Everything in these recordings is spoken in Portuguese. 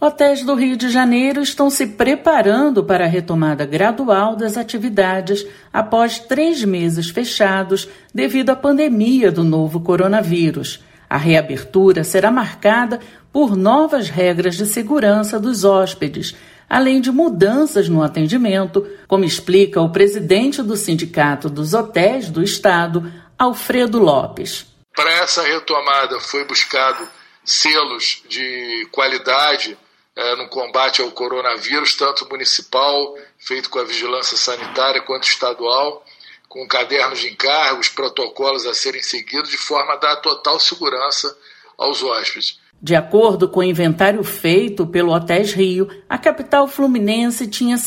Hotéis do Rio de Janeiro estão se preparando para a retomada gradual das atividades após 3 meses fechados devido à pandemia do novo coronavírus. A reabertura será marcada por novas regras de segurança dos hóspedes, além de mudanças no atendimento, como explica o presidente do Sindicato dos Hotéis do Estado, Alfredo Lopes. Para essa retomada foi buscado selos de qualidade no combate ao coronavírus, tanto municipal, feito com a vigilância sanitária, quanto estadual, com cadernos de encargos, protocolos a serem seguidos, de forma a dar total segurança aos hóspedes. De acordo com o inventário feito pelo Hotéis Rio, a capital fluminense tinha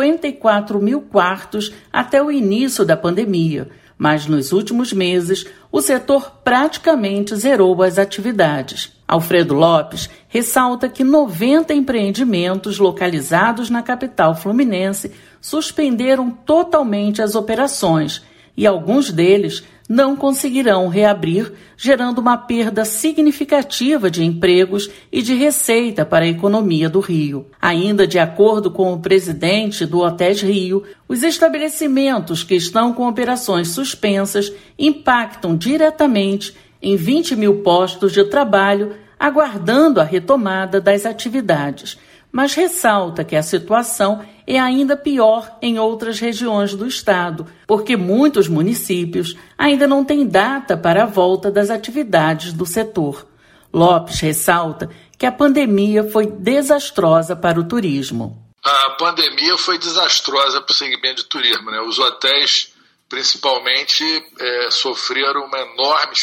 54 mil quartos até o início da pandemia, mas nos últimos meses o setor praticamente zerou as atividades. Alfredo Lopes ressalta que 90 empreendimentos localizados na capital fluminense suspenderam totalmente as operações e alguns deles não conseguirão reabrir, gerando uma perda significativa de empregos e de receita para a economia do Rio. Ainda de acordo com o presidente do Hotéis Rio, os estabelecimentos que estão com operações suspensas impactam diretamente em 20 mil postos de trabalho, aguardando a retomada das atividades, mas ressalta que a situação é ainda pior em outras regiões do estado, porque muitos municípios ainda não têm data para a volta das atividades do setor. Lopes ressalta que a pandemia foi desastrosa para o turismo. A pandemia foi desastrosa para o segmento de turismo, né? Os hotéis, principalmente, sofreram uma enormes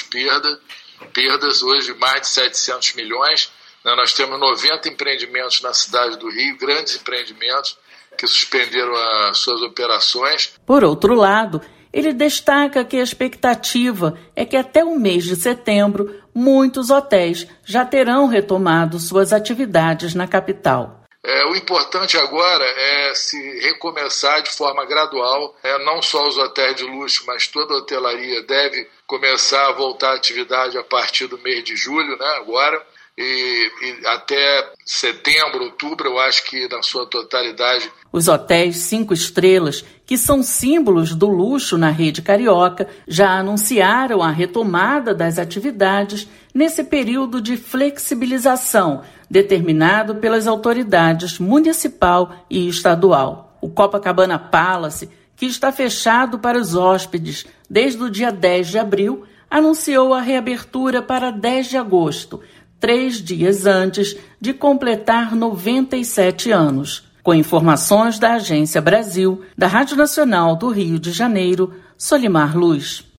perdas, hoje mais de 700 milhões. Nós temos 90 empreendimentos na cidade do Rio, grandes empreendimentos que suspenderam as suas operações. Por outro lado, ele destaca que a expectativa é que até o mês de setembro, muitos hotéis já terão retomado suas atividades na capital. O importante agora é se recomeçar de forma gradual. Não só os hotéis de luxo, mas toda a hotelaria deve começar a voltar à atividade a partir do mês de julho, né, agora. E até setembro, outubro, eu acho que na sua totalidade. Os hotéis 5 estrelas, que são símbolos do luxo na rede carioca, já anunciaram a retomada das atividades nesse período de flexibilização determinado pelas autoridades municipal e estadual. O Copacabana Palace, que está fechado para os hóspedes desde o dia 10 de abril, anunciou a reabertura para 10 de agosto, 3 dias antes de completar 97 anos. Com informações da Agência Brasil, da Rádio Nacional do Rio de Janeiro, Solimar Luz.